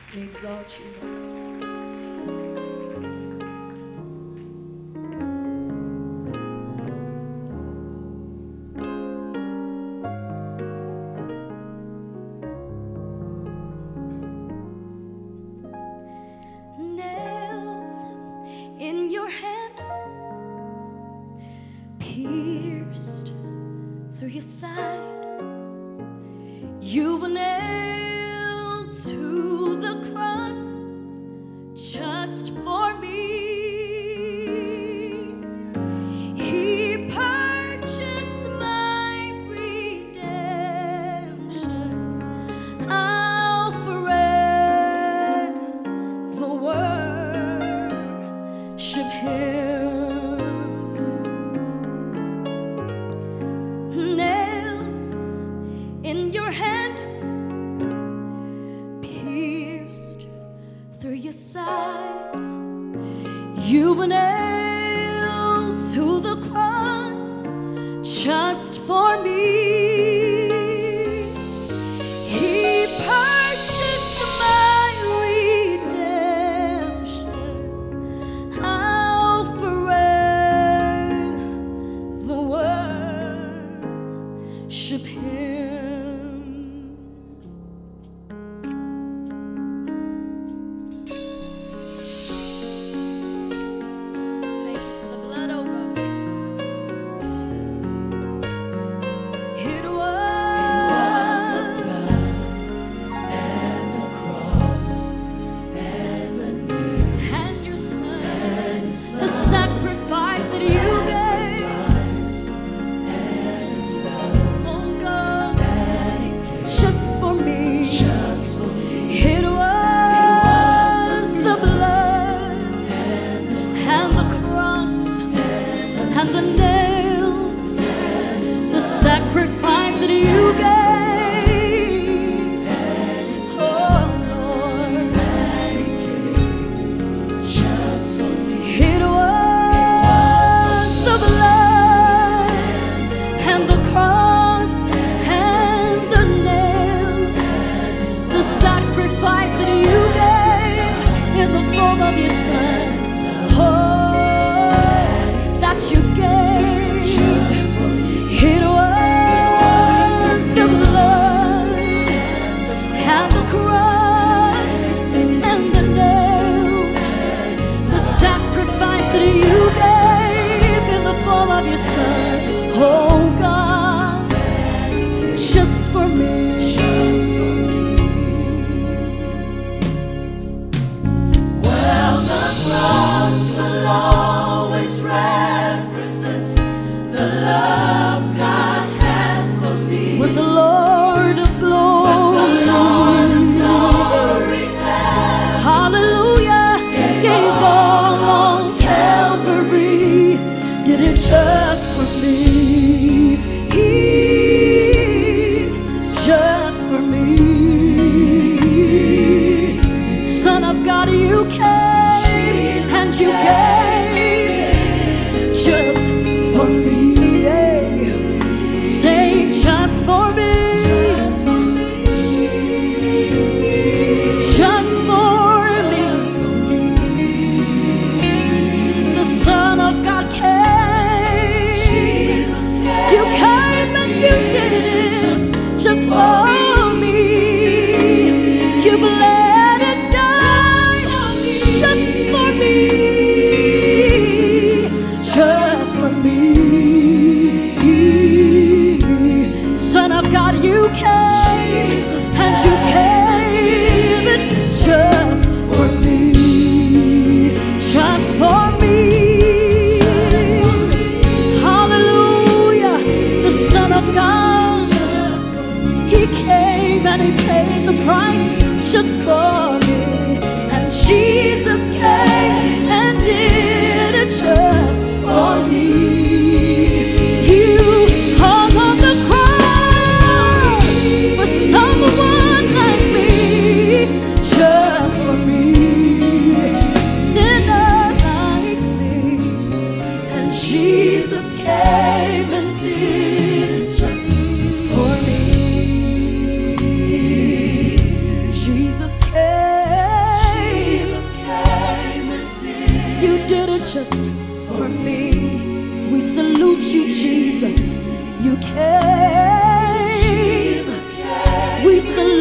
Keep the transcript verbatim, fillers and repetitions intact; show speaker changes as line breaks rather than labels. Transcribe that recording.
We exalt you. Nails in your hand, pierced through your side. You were nailed to the cross just for me. He purchased my redemption. I'll forever worship Him. Nails in your hand, pierced through your side. You were nailed to the cross just for me. He purchased my redemption. I'll forever worship Him. The sacrifice that you gave, oh God, just for me. It was the blood and the cross and the nails, the sacrifice that you gave. Sacrifice that you gave in the form of your Son, oh, that you gave. It was the blood and the cross and the nails, the sacrifice that you gave in the form of your Son, oh God, just for me.
Cross will always represent the love God has for me.
When the Lord of glory,
when the Lord of glory
hallelujah, gave, gave all on Calvary, did it just for me. He, just for me. Son of God, you came. And you gave just for me, yeah. Say just for me, just for me. The Son of God came. You came and you did it just for me. You bled and died just for me. Just for me. Son of God, you came and you came and just for me. Just for me. Hallelujah. The Son of God, He came and He paid the price just for me. And Jesus came and did it just for me. You hung on the cross for someone like me, just for me, sinner like me. And Jesus came and did it just for me. Jesus came. You did it just for me. We salute you, Jesus. You came.
Jesus came.
We salute